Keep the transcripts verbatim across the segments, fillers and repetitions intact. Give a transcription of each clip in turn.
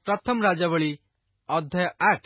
प्रथम राजावली अध्याय आठ।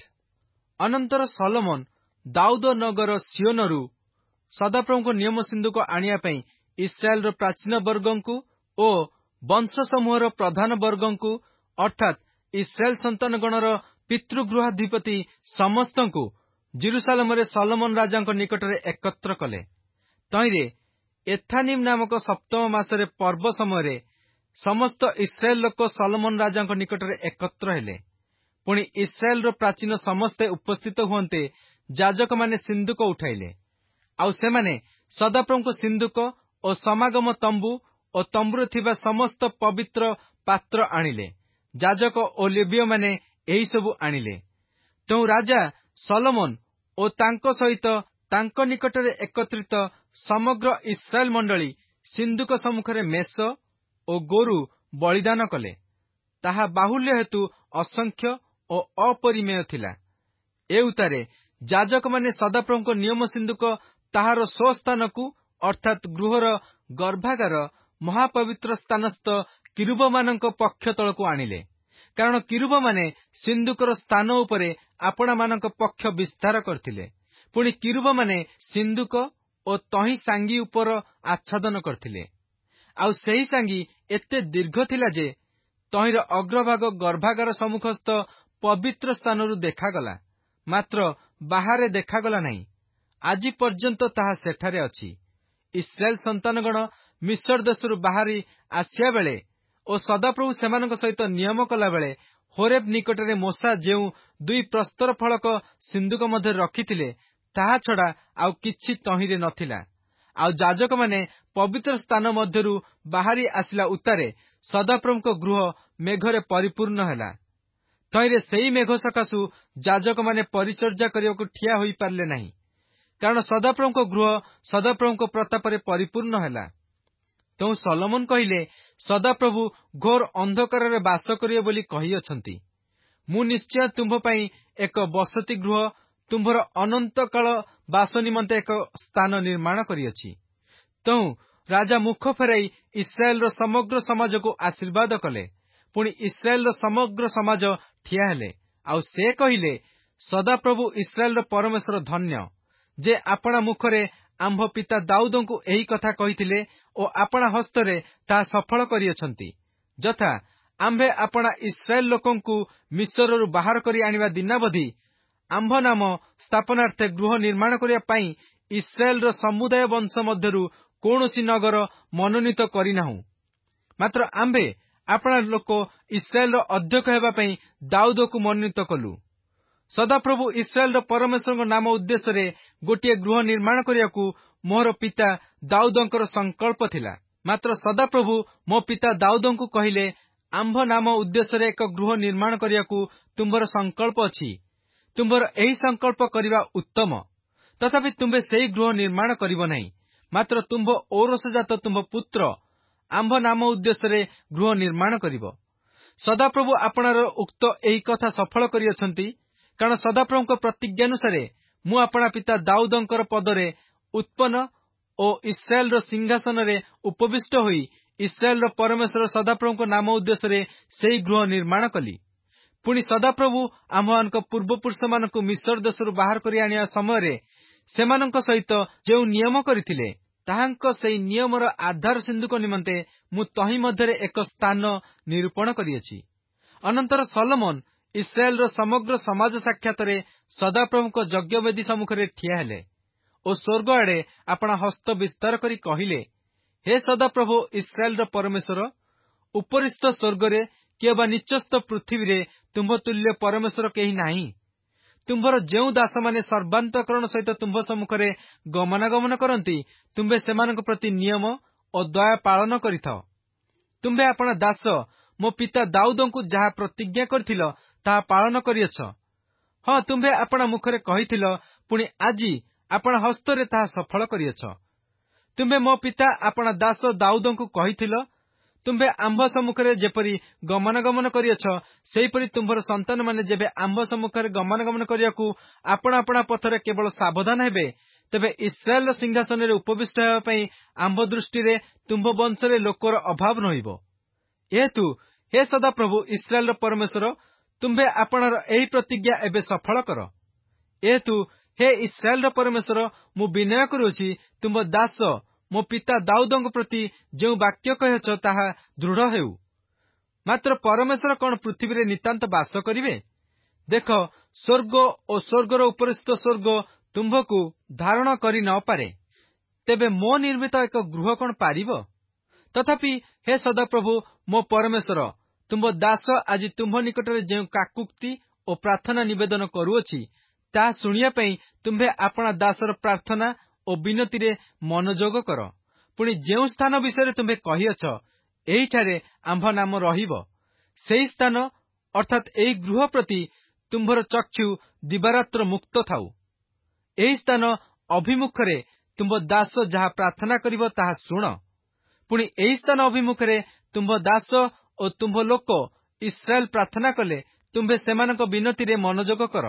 अनंतर सलोमन दाऊद नगर सियोनरु सदाप्रभुଙ୍କ नियम सिंधुक आनिया पई इस्राएल प्राचीन वर्गंकु ओ वंश समूहर प्रधान वर्गंकु अर्थात इस्राएल संतानगणर पितृगृहाधिपति समस्तंकु जेरुसालेम सलोमन राजांक निकटरे एकत्र कले। तैरे एथानिम नामक सप्तम मासरे पर्व समय समस्त इस्राएल लोक सलोमन राजांक निकटरे एकत्र हेले। पुणी इस्राएल प्राचीन समस्ते उपस्थित हुंते जाजक माने सिंधुक उठाइले। आउ सेमाने सदाप्रभुଙ୍କ सिंधुक ओ समागम तंबू ओ तंबुरे थिबा समस्त पवित्र पात्र आनिले। जाजक ओ लेवीय माने एही सबु आनिले। तो राजा सलोमन ओ तांको सहित तांको निकटरे एकत्रित समग्र इस्राएल मंडली सिंधुक सम्मुखरे मेष ओ गोरु बलिदान कले। ताहा बाहुल्य हेतु असंख्य ओ अपरिमेय थिला। ए उतारे जाजक माने सदाप्रभुଙ୍କ नियम सिंधुक ताहार स्वस्थानकु अर्थात गृहर गर्भागार महापवित्र स्थानस्थ किरुब मानक पक्ष तळकु आनिले। कारण किरुब माने सिंधुकर स्थान उपरे आपणा मानक पक्ष विस्तार करथिले। पुणी किरुब माने सिंधुक ओ तही सांगी उपर आच्छादन करथिले। आउ सेही सांगी एते दीर्घ थिला जे तहीर अग्रभाग गर्भागार सम्मुखस्थ पवित्र स्थानरु देखागला, मात्र बाहारे देखागला नहीं। आज पर्यंत ताहा सेठारे अछि। इस्राएल संतानगण मिस्र देशरु बाहरी आसिया बेले ओ सदाप्रभु सेमानक सहित नियम कला बेले होरेब निकटरे मोसा जेउ दुई प्रस्तर फलक सिंधुक मध्य रखिथिले ताहा छड़ा आउ किछि तहीरे नथिला। आउ जाजक माने पवित्र स्थान मध्यरु बाहरी आसिला उतारे सदाप्रभुଙ୍କ गृह मेघरे परिपूर्ण हैला। तहीरे सेई मेघ सकाशु जाजक माने परिचर्या करियाकु ठिया होई पारले नहीं। कारण सदाप्रभुଙ୍କ गृह सदाप्रभुଙ୍କ प्रतापरे परिपूर्ण हैला। तो सलोमन कहिले सदाप्रभु घोर अंधकाररे बास करिए बोली कहि अछंती। मु निश्चय तुंभ पई एक बसति गृह तुम्भर अनंत काल बास निमंते एक स्थान निर्माण करियछि। तो राजा मुख फेराई इस्राएल रो समग्र समाज को आशीर्वाद कले। पुणी इस्राएल रो समग्र समाज ठिया हेले। आउ से कहिले सदाप्रभु इस्राएल रो परमेश्वर धन्य जे आपणा मुखरे आंभ पिता दाऊदंकु एही कथा कहिथिले ओ आपणा हस्तरे ता सफल करियछंती। जथा आंभे आपणा इस्राएल लोकंकु मिस्ररु बाहर करी आनिबा दिनावधि आंभ नाम स्थापनार्थे गृह निर्माण करिया पई इस्राएल रो समुदाय वंश मध्यरु कोनोसी नगर मनोनीत करिनाहु, मात्र आंभे आपणा लोक इस्राएल रो अध्यक्ष हेबा पई दाऊदकु मनोनीत कलु। सदाप्रभु इस्राएल परमेश्वर नाम उद्देश्य रे गोटे गृह निर्माण करियाकु मोर पिता दाऊदंकर संकल्प थिला। मात्र सदाप्रभु मो पिता दाऊदंकु कहिले आंभ नाम उद्देश्य रे एक गृह निर्माण करियाकु तुम्बर संकल्प अछि। तुम्बर एही संकल्प करिवा उत्तम। तथापि तुम्बे सेही गृह निर्माण करिवो नहीं, मात्र तुम्भ औरसजात तुम्भ पुत्र आंभ नाम उद्देश्य रे गृह निर्माण करिवो। सदाप्रभु आपणार उक्त एही कथा सफल करियछंती। कारण सदाप्रभुଙ୍କ प्रतिज्ञानुसारे मु आपणा पिता दाऊदंकर पदरे उत्पन्न ओ इस्राएल रो सिंहासन रे उपविष्ट होई इस्राएल रो परमेश्वर सदाप्रभुଙ୍କ नाम उद्देश्य रे सेही गृह निर्माण कली। पुणी सदाप्रभु आम्भମାନଙ୍କ पूर्वपुरुष मानकु मिस्र देशरु बाहर करी आनिया समय रे सेमानଙ୍କ सहित जेउ नियम करिथिले ताहांक सेही नियमर आधार सिंधुक निमंते मु तही मध्यरे एक स्थान निरूपण करियछि। अनंतर सलोमन इस्राएल रो समग्र समाज साक्षातरे सदाप्रभुଙ୍କ यज्ञवेदी सम्मुखरे ठिया हेले ओ स्वर्ग आड़े आपणा हस्त विस्तार करी कहिले, हे सदाप्रभु इस्राएल रो परमेश्वर, उपरिस्थ स्वर्गरे किबा निचस्थ पृथ्वी रे तुम्भ तुल्य परमेश्वर केही नाही। तुम्भर जेउ दास माने सर्वांतकरण सहित तुम्भ सम्मुखरे गमनागमन करंती तुम्बे सेमानक प्रति नियम ओ दया पालन करिथाओ। तुम्बे आपणा दास मो पिता दाऊदंकु जहा प्रतिज्ञा करथिलो ताहा पालन करियछ। हाँ, तुम्बे आपणा मुखरे कहिथिलो, पुणी आजी आपणा हस्तरे ताहा सफल करियछ। तुम्बे मो पिता आपणा दास दाऊदंकु कहिथिलो, तुम्बे आंभ सम्मुखरे जेपरि गमनागमन करियछ सेहीपरि तुम्भर संतान माने जेबे आंभ सम्मुखरे गमनागमन करियाकु आपणा आपणा पथरे केवल सावधान हेबे, तेबे इस्राएल सिंहासन रे उपविष्ट हेबा पई आंभ दृष्टि रे तुम्भ वंशरे लोकर अभाव नहिबो। एतु हे सदा प्रभु इस्राएल परमेश्वर, ତୁମ୍ଭେ ଆପଣର ଏହି ପ୍ରତିଜ୍ଞା ଏବେ ସଫଳ କର। ଏହେତୁ ହେ ଇସ୍ରାଏଲର ପରମେଶ୍ୱର, ମୁଁ ବିନୟ କରୁଅଛି, ତୁମ୍ଭ ଦାସ ମୋ ପିତା ଦାଉଦଙ୍କ ପ୍ରତି ଯେଉଁ ବାକ୍ୟ କହିଅଛ ତାହା ଦୃଢ଼ ହେଉ। ମାତ୍ର ପରମେଶ୍ୱର କଣ ପୃଥିବୀରେ ନିତାନ୍ତ ବାସ କରିବେ? ଦେଖ, ସ୍ୱର୍ଗ ଓ ସ୍ୱର୍ଗର ଉପରିସ୍ଥ ସ୍ୱର୍ଗ ତୁମ୍ଭକୁ ଧାରଣ କରି ନ ପାରେ, ତେବେ ମୋ ନିର୍ମିତ ଏକ ଗୃହ କଣ ପାରିବ? ତଥାପି ହେ ସଦାପ୍ରଭୁ ମୋ ପରମେଶ୍ୱର, ତୁମ୍ଭ ଦାସ ଆଜି ତୁମ୍ଭ ନିକଟରେ ଯେଉଁ କାକୁକ୍ତି ଓ ପ୍ରାର୍ଥନା ନିବେଦନ କରୁଅଛି, ତାହା ଶୁଣିବା ପାଇଁ ତୁମ୍ଭେ ଆପଣା ଦାସର ପ୍ରାର୍ଥନା ଓ ବିନତିରେ ମନୋଯୋଗ କର। ପୁଣି ଯେଉଁ ସ୍ଥାନ ବିଷୟରେ ତୁମ୍ଭେ କହିଅଛ, ଏହିଠାରେ ଆମ୍ଭ ନାମ ରହିବ, ସେହି ସ୍ଥାନ ଅର୍ଥାତ୍ ଏହି ଗୃହ ପ୍ରତି ତୁମ୍ଭର ଚକ୍ଷୁ ଦିବାରାତ୍ର ମୁକ୍ତ ଥାଉ। ଏହି ସ୍ଥାନ ଅଭିମୁଖରେ ତୁମ୍ଭ ଦାସ ଯାହା ପ୍ରାର୍ଥନା କରିବ ତାହା ଶୁଣ। ପୁଣି ଏହି ସ୍ଥାନ ଅଭିମୁଖରେ ତୁମ୍ଭ ଦାସ ଓ ତୁମ୍ଭ ଲୋକ ଇସ୍ରାଏଲ ପ୍ରାର୍ଥନା କଲେ ତୁମ୍ଭେ ସେମାନଙ୍କ ବିନତିରେ ମନୋଯୋଗ କର।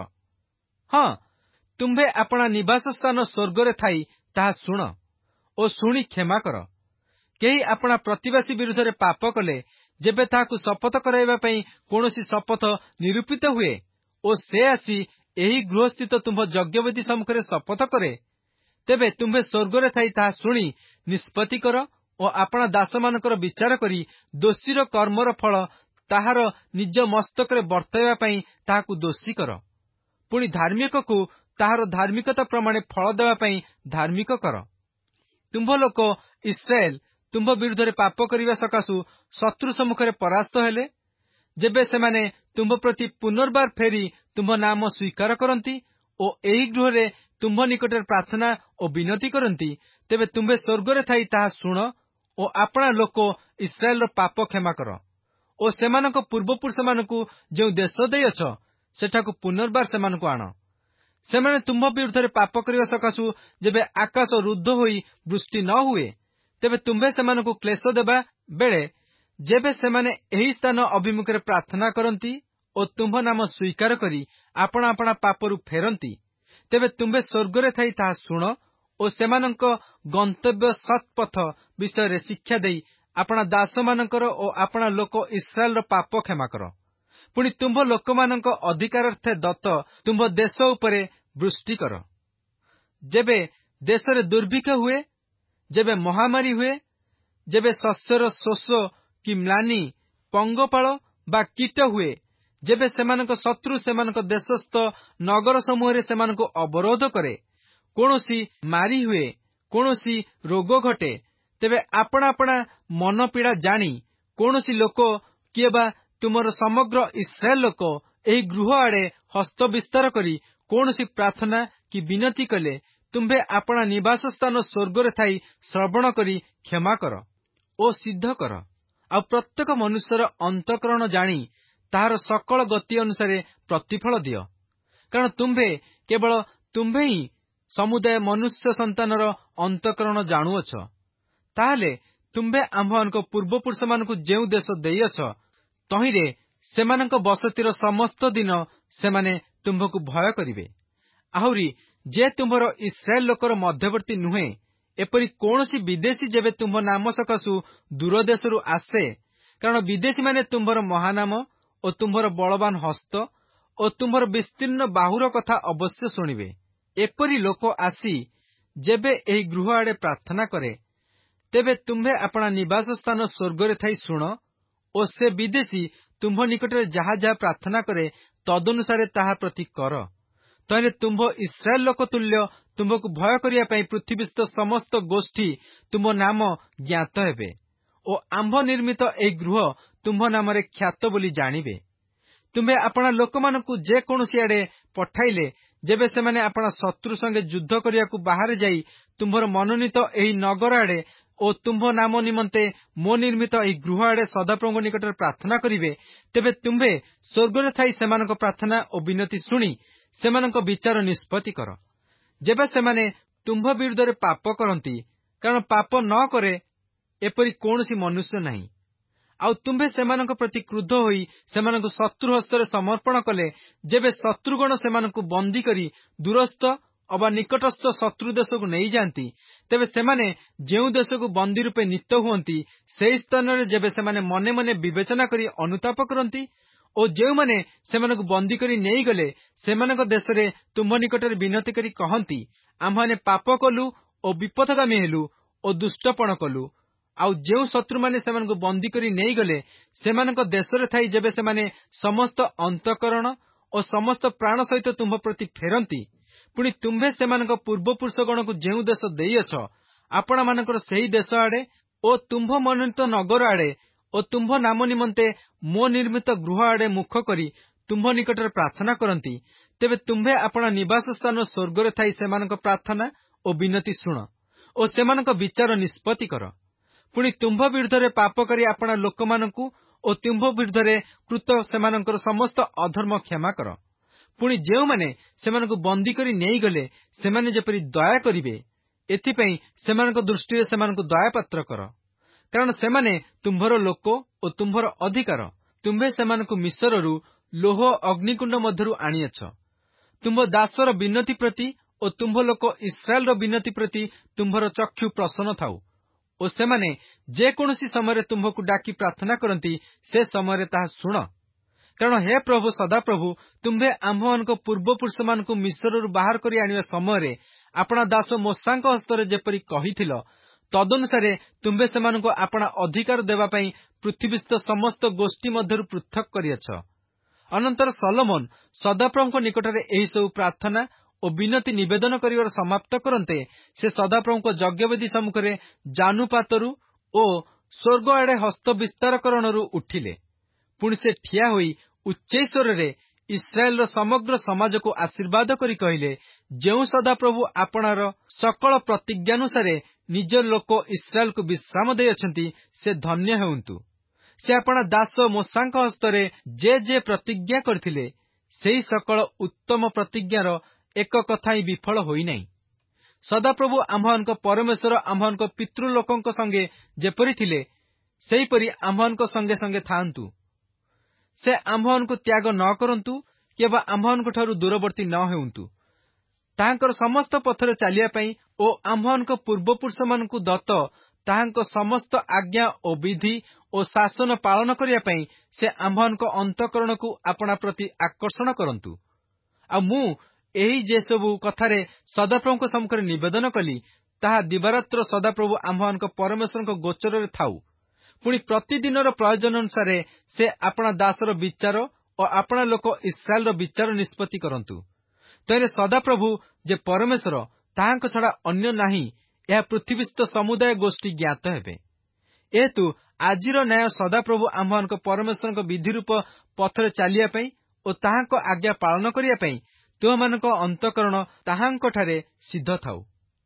ହଁ, ତୁମ୍ଭେ ଆପଣା ନିବାସ ସ୍ଥାନ ସ୍ୱର୍ଗରେ ଥାଇ ତାହା ଶୁଣ ଓ ଶୁଣି କ୍ଷମା କର। କେହି ଆପଣା ପ୍ରତିବାସୀ ବିରୁଦ୍ଧରେ ପାପ କଲେ, ଯେବେ ତାହାକୁ ଶପଥ କରାଇବା ପାଇଁ କୌଣସି ଶପଥ ନିରୂପିତ ହୁଏ ଓ ସେ ଆସି ଏହି ଗୃହସ୍ଥିତ ତୁମ୍ଭ ଯଜ୍ଞବେଦୀ ସମ୍ମୁଖରେ ଶପଥ କରେ, ତେବେ ତୁମ୍ଭେ ସ୍ୱର୍ଗରେ ଥାଇ ତାହା ଶୁଣି ନିଷ୍ପତ୍ତି କର ଓ ଆପଣା ଦାସମାନଙ୍କର ବିଚାର କରି ଦୋଷୀର କର୍ମର ଫଳ ତାହାର ନିଜ ମସ୍ତକରେ ବର୍ତ୍ତାଇବା ପାଇଁ ତାହାକୁ ଦୋଷୀ କର। ପୁଣି ଧାର୍ମିକକୁ ତାହାର ଧାର୍ମିକତା ପ୍ରମାଣେ ଫଳ ଦେବା ପାଇଁ ଧାର୍ମିକ କର। ତୁମ୍ଭ ଲୋକ ଇସ୍ରାଏଲ ତୁମ୍ଭ ବିରୁଦ୍ଧରେ ପାପ କରିବା ସକାଶୁ ଶତ୍ରୁ ସମ୍ମୁଖରେ ପରାସ୍ତ ହେଲେ, ଯେବେ ସେମାନେ ତୁମ୍ଭ ପ୍ରତି ପୁନର୍ବାର ଫେରି ତୁମ୍ଭ ନାମ ସ୍ୱୀକାର କରନ୍ତି ଓ ଏହି ଗୃହରେ ତୁମ୍ଭ ନିକଟରେ ପ୍ରାର୍ଥନା ଓ ବିନତି କରନ୍ତି, ତେବେ ତୁମ୍ଭେ ସ୍ୱର୍ଗରେ ଥାଇ ତାହା ଶୁଣ ଓ ଆପଣା ଲୋକ ଇସ୍ରାଏଲର ପାପ କ୍ଷମା କର ଓ ସେମାନଙ୍କ ପୂର୍ବପୁରୁଷମାନଙ୍କୁ ଯେଉଁ ଦେଶ ଦେଇଅଛ, ସେଠାକୁ ପୁନର୍ବାର ସେମାନଙ୍କୁ ଆଣ। ସେମାନେ ତୁମ୍ଭ ବିରୁଦ୍ଧରେ ପାପ କରିବା ସକାଶୁ ଯେବେ ଆକାଶ ରୁଦ୍ଧ ହୋଇ ବୃଷ୍ଟି ନ ହୁଏ, ତେବେ ତୁମ୍ଭେ ସେମାନଙ୍କୁ କ୍ଲେଶ ଦେବା ବେଳେ ଯେବେ ସେମାନେ ଏହି ସ୍ଥାନ ଅଭିମୁଖରେ ପ୍ରାର୍ଥନା କରନ୍ତି ଓ ତୁମ୍ଭ ନାମ ସ୍ୱୀକାର କରି ଆପଣା ଆପଣା ପାପରୁ ଫେରନ୍ତି, ତେବେ ତୁମ୍ଭେ ସ୍ୱର୍ଗରେ ଥାଇ ତାହା ଶୁଣ ଓ ସେମାନଙ୍କ ଗନ୍ତବ୍ୟ ସତ୍ପଥ ବିଷୟରେ ଶିକ୍ଷା ଦେଇ ଆପଣା ଦାସମାନଙ୍କର ଓ ଆପଣା ଲୋକ ଇସ୍ରାଏଲର ପାପ କ୍ଷମା କର। ପୁଣି ତୁମ୍ଭ ଲୋକମାନଙ୍କ ଅଧିକାରାର୍ଥେ ଦତ୍ତ ତୁମ୍ଭ ଦେଶ ଉପରେ ବୃଷ୍ଟି କର। ଯେବେ ଦେଶରେ ଦୁର୍ଭିକ୍ଷ ହୁଏ, ଯେବେ ମହାମାରୀ ହୁଏ, ଯେବେ ଶସ୍ୟର ଶୋଷ କି ମ୍ଳାନି, ପଙ୍ଗପାଳ ବା କୀଟ ହୁଏ, ଯେବେ ସେମାନଙ୍କ ଶତ୍ରୁ ସେମାନଙ୍କ ଦେଶସ୍ଥ ନଗର ସମୂହରେ ସେମାନଙ୍କୁ ଅବରୋଧ କରେ, କୌଣସି ମାରି ହୁଏ, କୌଣସି ରୋଗ ଘଟେ, ତେବେ ଆପଣା ଆପଣା ମନ ପୀଡ଼ା ଜାଣି କୌଣସି ଲୋକ କିଏ ବା ତୁମର ସମଗ୍ର ଇସ୍ରାଏଲ ଲୋକ ଏହି ଗୃହ ଆଡ଼େ ହସ୍ତ ବିସ୍ତାର କରି କୌଣସି ପ୍ରାର୍ଥନା କି ବିନତି କଲେ, ତୁମ୍ଭେ ଆପଣା ନିବାସ ସ୍ଥାନ ସ୍ୱର୍ଗରେ ଥାଇ ଶ୍ରବଣ କରି କ୍ଷମା କର ଓ ସିଦ୍ଧ କର। ଆଉ ପ୍ରତ୍ୟେକ ମନୁଷ୍ୟର ଅନ୍ତଃକରଣ ଜାଣି ତାହାର ସକଳ ଗତି ଅନୁସାରେ ପ୍ରତିଫଳ ଦିଅ। କାରଣ ତୁମ୍ଭେ କେବଳ ତୁମ୍ଭେ ହିଁ ସମୁଦାୟ ମନୁଷ୍ୟ ସନ୍ତାନର ଅନ୍ତଃକରଣ ଜାଣୁଅଛ। ତାହେଲେ ତୁମ୍ଭେ ଆମ୍ଭମାନଙ୍କ ପୂର୍ବପୁରୁଷମାନଙ୍କୁ ଯେଉଁ ଦେଶ ଦେଇଅଛ, ତହିଁରେ ସେମାନଙ୍କ ବସତିର ସମସ୍ତ ଦିନ ସେମାନେ ତୁମ୍ଭକୁ ଭୟ କରିବେ। ଆହୁରି ଯେ ତୁମ୍ଭର ଇସ୍ରାଏଲ ଲୋକର ମଧ୍ୟବର୍ତ୍ତୀ ନୁହେଁ, ଏପରି କୌଣସି ବିଦେଶୀ ଯେବେ ତୁମ୍ଭ ନାମ ସକାଶୁ ଦୂର ଦେଶରୁ ଆସେ, କାରଣ ବିଦେଶୀମାନେ ତୁମ୍ଭର ମହାନାମ ଓ ତୁମ୍ଭର ବଳବାନ ହସ୍ତ ଓ ତୁମ୍ଭର ବିସ୍ତୀର୍ଣ୍ଣ ବାହୁର କଥା ଅବଶ୍ୟ ଶୁଣିବେ। ଏପରି ଲୋକ ଆସି ଯେବେ ଏହି ଗୃହ ଆଡ଼େ ପ୍ରାର୍ଥନା କରେ, ତେବେ ତୁମ୍ଭେ ଆପଣା ନିବାସ ସ୍ଥାନ ସ୍ୱର୍ଗରେ ଥାଇ ଶୁଣ ଓ ସେ ବିଦେଶୀ ତୁମ୍ଭ ନିକଟରେ ଯାହା ଯାହା ପ୍ରାର୍ଥନା କରେ, ତଦନୁସାରେ ତାହା ପ୍ରତି କର। ତହିଁରେ ତୁମ୍ଭ ଇସ୍ରାଏଲ ଲୋକ ତୁଲ୍ୟ ତୁମ୍ଭକୁ ଭୟ କରିବା ପାଇଁ ପୃଥିବୀସ୍ଥ ସମସ୍ତ ଗୋଷ୍ଠୀ ତୁମ୍ଭ ନାମ ଜ୍ଞାତ ହେବେ ଓ ଆମ୍ଭ ନିର୍ମିତ ଏହି ଗୃହ ତୁମ୍ଭ ନାମରେ ଖ୍ୟାତ ବୋଲି ଜାଣିବେ। ତୁମ୍ଭେ ଆପଣା ଲୋକମାନଙ୍କୁ ଯେକୌଣସି ଆଡ଼େ ପଠାଇଲେ, ଯେବେ ସେମାନେ ଆପଣା ଶତ୍ରୁ ସଙ୍ଗେ ଯୁଦ୍ଧ କରିବାକୁ ବାହାରେ ଯାଇ ତୁମ୍ଭର ମନୋନୀତ ଏହି ନଗର ଆଡ଼େ ଓ ତୁମ୍ଭ ନାମ ନିମନ୍ତେ ମୋ ନିର୍ମିତ ଏହି ଗୃହ ଆଡ଼େ ସଦାପ୍ରଭୁଙ୍କ ନିକଟରେ ପ୍ରାର୍ଥନା କରିବେ, ତେବେ ତୁମ୍ଭେ ସ୍ୱର୍ଗରେ ଥାଇ ସେମାନଙ୍କ ପ୍ରାର୍ଥନା ଓ ବିନତି ଶୁଣି ସେମାନଙ୍କ ବିଚାର ନିଷ୍ପତ୍ତି କର। ଯେବେ ସେମାନେ ତୁମ୍ଭ ବିରୁଦ୍ଧରେ ପାପ କରନ୍ତି, କାରଣ ପାପ ନ କରେ ଏପରି କୌଣସି ମନୁଷ୍ୟ ନାହିଁ, ଆଉ ତୁମ୍ଭେ ସେମାନଙ୍କ ପ୍ରତି କ୍ରୁଦ୍ଧ ହୋଇ ସେମାନଙ୍କୁ ଶତ୍ରୁ ହସ୍ତରେ ସମର୍ପଣ କଲେ, ଯେବେ ଶତ୍ରୁଗଣ ସେମାନଙ୍କୁ ବନ୍ଦୀ କରି ଦୂରସ୍ଥ ଅବା ନିକଟସ୍ଥ ଶତ୍ରୁ ଦେଶକୁ ନେଇଯାଆନ୍ତି, ତେବେ ସେମାନେ ଯେଉଁ ଦେଶକୁ ବନ୍ଦୀ ରୂପେ ନୀତ ହୁଅନ୍ତି, ସେହି ସ୍ଥାନରେ ଯେବେ ସେମାନେ ମନେ ମନେ ବିବେଚନା କରି ଅନୁତାପ କରନ୍ତି ଓ ଯେଉଁମାନେ ସେମାନଙ୍କୁ ବନ୍ଦୀ କରି ନେଇଗଲେ ସେମାନଙ୍କ ଦେଶରେ ତୁମ୍ଭ ନିକଟରେ ବିନତି କରି କହନ୍ତି, ଆମ୍ଭମାନେ ପାପ କଲୁ ଓ ବିପଥଗାମୀ ହେଲୁ ଓ ଦୁଷ୍ଟପଣ କଲୁ। ଆଉ ଯେଉଁ ଶତ୍ରୁମାନେ ସେମାନଙ୍କୁ ବନ୍ଦୀ କରି ନେଇଗଲେ ସେମାନଙ୍କ ଦେଶରେ ଥାଇ ଯେବେ ସେମାନେ ସମସ୍ତ ଅନ୍ତଃକରଣ ଓ ସମସ୍ତ ପ୍ରାଣ ସହିତ ତୁମ୍ଭ ପ୍ରତି ଫେରନ୍ତି, ପୁଣି ତୁମ୍ଭେ ସେମାନଙ୍କ ପୂର୍ବପୁରୁଷଗଣକୁ ଯେଉଁ ଦେଶ ଦେଇଅଛ, ଆପଣମାନଙ୍କର ସେହି ଦେଶ ଆଡ଼େ ଓ ତୁମ୍ଭ ମନୋନୀତ ନଗର ଆଡ଼େ ଓ ତୁମ୍ଭ ନାମ ନିମନ୍ତେ ମୋ ନିର୍ମିତ ଗୃହ ଆଡ଼େ ମୁଖ କରି ତୁମ୍ଭ ନିକଟରେ ପ୍ରାର୍ଥନା କରନ୍ତି, ତେବେ ତୁମ୍ଭେ ଆପଣ ନିବାସ ସ୍ଥାନ ସ୍ୱର୍ଗରେ ଥାଇ ସେମାନଙ୍କ ପ୍ରାର୍ଥନା ଓ ବିନତି ଶୁଣ ଓ ସେମାନଙ୍କ ବିଚାର ନିଷ୍ପତ୍ତି କର। ପୁଣି ତୁମ୍ଭ ବିରୁଦ୍ଧରେ ପାପ କରି ଆପଣା ଲୋକମାନଙ୍କୁ ଓ ତୁମ୍ଭ ବିରୁଦ୍ଧରେ କୃତ ସେମାନଙ୍କର ସମସ୍ତ ଅଧର୍ମ କ୍ଷମା କର। ପୁଣି ଯେଉଁମାନେ ସେମାନଙ୍କୁ ବନ୍ଦୀ କରି ନେଇଗଲେ ସେମାନେ ଯେପରି ଦୟା କରିବେ, ଏଥିପାଇଁ ସେମାନଙ୍କ ଦୃଷ୍ଟିରେ ସେମାନଙ୍କୁ ଦୟାପାତ୍ର କର। କାରଣ ସେମାନେ ତୁମ୍ଭର ଲୋକ ଓ ତୁମ୍ଭର ଅଧିକାର। ତୁମ୍ଭେ ସେମାନଙ୍କୁ ମିଶରରୁ ଲୋହ ଅଗ୍ନିକୁଣ୍ଡ ମଧ୍ୟରୁ ଆଣିଅଛ। ତୁମ୍ଭ ଦାସର ବିନତି ପ୍ରତି ଓ ତୁମ୍ଭ ଲୋକ ଇସ୍ରାଏଲର ବିନତି ପ୍ରତି ତୁମ୍ଭର ଚକ୍ଷୁ ପ୍ରସନ୍ନ ଥାଉ ଓ ସେମାନେ ଯେକୌଣସି ସମୟରେ ତୁମ୍ଭକୁ ଡାକି ପ୍ରାର୍ଥନା କରନ୍ତି ସେ ସମୟରେ ତାହା ଶୁଣ। କାରଣ ହେ ପ୍ରଭୁ ସଦାପ୍ରଭୁ, ତୁମ୍ଭେ ଆମ୍ଭମାନଙ୍କ ପୂର୍ବପୁରୁଷମାନଙ୍କୁ ମିଶରରୁ ବାହାର କରି ଆଣିବା ସମୟରେ ଆପଣା ଦାସ ମୋଶାଙ୍କ ହସ୍ତରେ ଯେପରି କହିଥିଲ, ତଦନୁସାରେ ତୁମ୍ଭେ ସେମାନଙ୍କୁ ଆପଣା ଅଧିକାର ଦେବା ପାଇଁ ପୃଥିବୀସ୍ଥ ସମସ୍ତ ଗୋଷ୍ଠୀ ମଧ୍ୟରୁ ପୃଥକ କରିଅଛ। ଅନନ୍ତର ସଲୋମନ ସଦାପ୍ରଭୁଙ୍କ ନିକଟରେ ଏହିସବୁ ପ୍ରାର୍ଥନା ଓ ବିନତି ନିବେଦନ କରିବାର ସମାପ୍ତ କରନ୍ତେ ସେ ସଦାପ୍ରଭୁଙ୍କ ଯଜ୍ଞବେଦୀ ସମ୍ମୁଖରେ ଜାନୁପାତରୁ ଓ ସ୍ୱର୍ଗ ଆଡ଼େ ହସ୍ତ ବିସ୍ତାରକରଣରୁ ଉଠିଲେ। ପୁଣି ସେ ଠିଆ ହୋଇ ଉଚ୍ଚୈଶ୍ୱରରେ ଇସ୍ରାଏଲର ସମଗ୍ର ସମାଜକୁ ଆଶୀର୍ବାଦ କରି କହିଲେ, ଯେଉଁ ସଦାପ୍ରଭୁ ଆପଣାର ସକଳ ପ୍ରତିଜ୍ଞାନୁସାରେ ନିଜ ଲୋକ ଇସ୍ରାଏଲକୁ ବିଶ୍ରାମ ଦେଇଅଛନ୍ତି, ସେ ଧନ୍ୟ ହେଉନ୍ତୁ। ସେ ଆପଣା ଦାସ ମୋଶାଙ୍କ ହସ୍ତରେ ଯେ ଯେ ପ୍ରତିଜ୍ଞା କରିଥିଲେ, ସେହି ସକଳ ଉତ୍ତମ ପ୍ରତିଜ୍ଞାର ଏକ କଥା ହିଁ ବିଫଳ ହୋଇନାହିଁ। ସଦାପ୍ରଭୁ ଆମ୍ଭମାନଙ୍କ ପରମେଶ୍ୱର ଆମ୍ଭମାନଙ୍କ ପିତୃଲୋକଙ୍କ ସଙ୍ଗେ ଯେପରି ଥିଲେ, ସେହିପରି ଆମ୍ଭମାନଙ୍କ ସଙ୍ଗେ ସଙ୍ଗେ ଥାଆନ୍ତୁ। ସେ ଆମ୍ଭମାନଙ୍କୁ ତ୍ୟାଗ ନ କରନ୍ତୁ କିମ୍ବା ଆମ୍ଭମାନଙ୍କଠାରୁ ଦୂରବର୍ତ୍ତୀ ନ ହେଉନ୍ତୁ। ତାହାଙ୍କର ସମସ୍ତ ପଥରେ ଚାଲିବା ପାଇଁ ଓ ଆମ୍ଭମାନଙ୍କ ପୂର୍ବପୁରୁଷମାନଙ୍କୁ ଦତ୍ତ ତାହାଙ୍କ ସମସ୍ତ ଆଜ୍ଞା ଓ ବିଧି ଓ ଶାସନ ପାଳନ କରିବା ପାଇଁ ସେ ଆମ୍ଭମାନଙ୍କ ଅନ୍ତଃକରଣକୁ ଆପଣା ପ୍ରତି ଆକର୍ଷଣ କରନ୍ତୁ। ଆଉ ମୁଁ ଏହି ଯେସବୁ କଥାରେ ସଦାପ୍ରଭୁଙ୍କ ସମ୍ମୁଖରେ ନିବେଦନ କଲି, ତାହା ଦିବାରାତ୍ର ସଦାପ୍ରଭୁ ଆମ୍ଭମାନଙ୍କ ପରମେଶ୍ୱରଙ୍କ ଗୋଚରରେ ଥାଉ। ପୁଣି ପ୍ରତିଦିନର ପ୍ରୟୋଜନ ଅନୁସାରେ ସେ ଆପଣା ଦାସର ବିଚାର ଓ ଆପଣା ଲୋକ ଇସ୍ରାଏଲର ବିଚାର ନିଷ୍ପତ୍ତି କରନ୍ତୁ। ତହିଁରେ ସଦାପ୍ରଭୁ ଯେ ପରମେଶ୍ୱର, ତାହାଙ୍କ ଛଡ଼ା ଅନ୍ୟ ନାହିଁ, ଏହା ପୃଥିବୀସ୍ଥ ସମୁଦାୟ ଗୋଷ୍ଠୀ ଜ୍ଞାତ ହେବେ। ଏହେତୁ ଆଜିର ନ୍ୟାୟ ସଦାପ୍ରଭୁ ଆମ୍ଭମାନଙ୍କ ପରମେଶ୍ୱରଙ୍କ ବିଧିରୂପ ପଥରେ ଚାଲିବା ପାଇଁ ଓ ତାହାଙ୍କ ଆଜ୍ଞା ପାଳନ କରିବା ପାଇଁ ତୁମମାନଙ୍କ ଅନ୍ତଃକରଣ ତାହାଙ୍କଠାରେ ସିଦ୍ଧ ଥାଉ।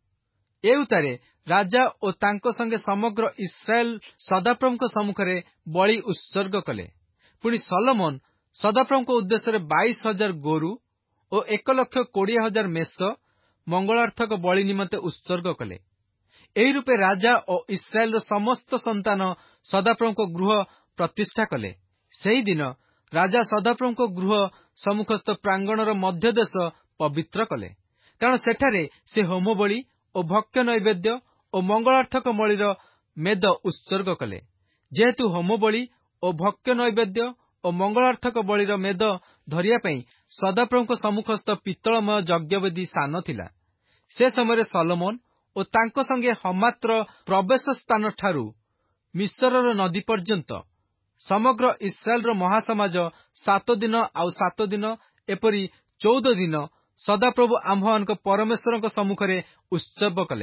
ଏ ଉତ୍ତାରେ ରାଜା ଓ ତାଙ୍କ ସଙ୍ଗେ ସମଗ୍ର ଇସ୍ରାଏଲ ସଦାପ୍ରଭୁଙ୍କ ସମ୍ମୁଖରେ ବଳି ଉତ୍ସର୍ଗ କଲେ। ପୁଣି ସଲୋମନ ସଦାପ୍ରଭୁଙ୍କ ଉଦ୍ଦେଶ୍ୟରେ ବାଇଶ ହଜାର ଗୋରୁ ଓ ଏକ ଲକ୍ଷ କୋଡ଼ିଏ ହଜାର ମେଷ ମଙ୍ଗଳାର୍ଥକ ବଳି ନିମନ୍ତେ ଉତ୍ସର୍ଗ କଲେ। ଏହି ରୂପେ ରାଜା ଓ ଇସ୍ରାଏଲର ସମସ୍ତ ସନ୍ତାନ ସଦାପ୍ରଭୁଙ୍କ ଗୃହ ପ୍ରତିଷ୍ଠା କଲେ। ସେହିଦିନ ରାଜା ସଦାପ୍ରଭୁଙ୍କ ଗୃହ ସମ୍ମୁଖସ୍ଥ ପ୍ରାଙ୍ଗଣର ମଧ୍ୟଦେଶ ପବିତ୍ର କଲେ, କାରଣ ସେଠାରେ ସେ ହୋମବଳି ଓ ଭକ୍ଷ୍ୟ ନୈବେଦ୍ୟ ଓ ମଙ୍ଗଳାର୍ଥକ ବଳିର ମେଦ ଉତ୍ସର୍ଗ କଲେ। ଯେହେତୁ ହୋମବଳି ଓ ଭକ୍ଷ୍ୟ ନୈବେଦ୍ୟ ଓ ମଙ୍ଗଳାର୍ଥକ ବଳିର ମେଦ ଧରିବା ପାଇଁ ସଦାପ୍ରଭୁଙ୍କ ସମ୍ମୁଖସ୍ଥ ପିତ୍ତଳମୟ ଯଜ୍ଞବେଦୀ ସାନ ଥିଲା। ସେ ସମୟରେ ସଲୋମନ ଓ ତାଙ୍କ ସଙ୍ଗେ ହମାତ୍ର ପ୍ରବେଶ ସ୍ଥାନଠାରୁ ମିଶରର ନଦୀ ପର୍ଯ୍ୟନ୍ତ ସମଗ୍ର ଇସ୍ରାଏଲର ମହାସମାଜ ସାତ ଦିନ ଆଉ ସାତ ଦିନ ଏପରି ଚଉଦ ଦିନ ସଦାପ୍ରଭୁ ଆମ୍ଭମାନଙ୍କ ପରମେଶ୍ୱରଙ୍କ ସମ୍ମୁଖରେ ଉତ୍ସବ କଲେ।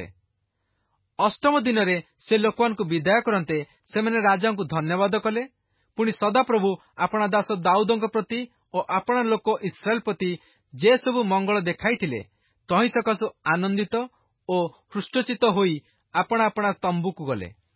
ଅଷ୍ଟମ ଦିନରେ ସେ ଲୋକମାନଙ୍କୁ ବିଦାୟ କରନ୍ତେ ସେମାନେ ରାଜାଙ୍କୁ ଧନ୍ୟବାଦ କଲେ। ପୁଣି ସଦାପ୍ରଭୁ ଆପଣା ଦାସ ଦାଉଦଙ୍କ ପ୍ରତି ଓ ଆପଣା ଲୋକ ଇସ୍ରାଏଲ ପ୍ରତି ଯେ ସବୁ ମଙ୍ଗଳ ଦେଖାଇଥିଲେ, ତହିଁ ସକାଶୁ ଆନନ୍ଦିତ ଓ ହୃଷ୍ଟଚିତ୍ତ ହୋଇ ଆପଣା ଆପଣା ତମ୍ବୁକୁ ଗଲେ।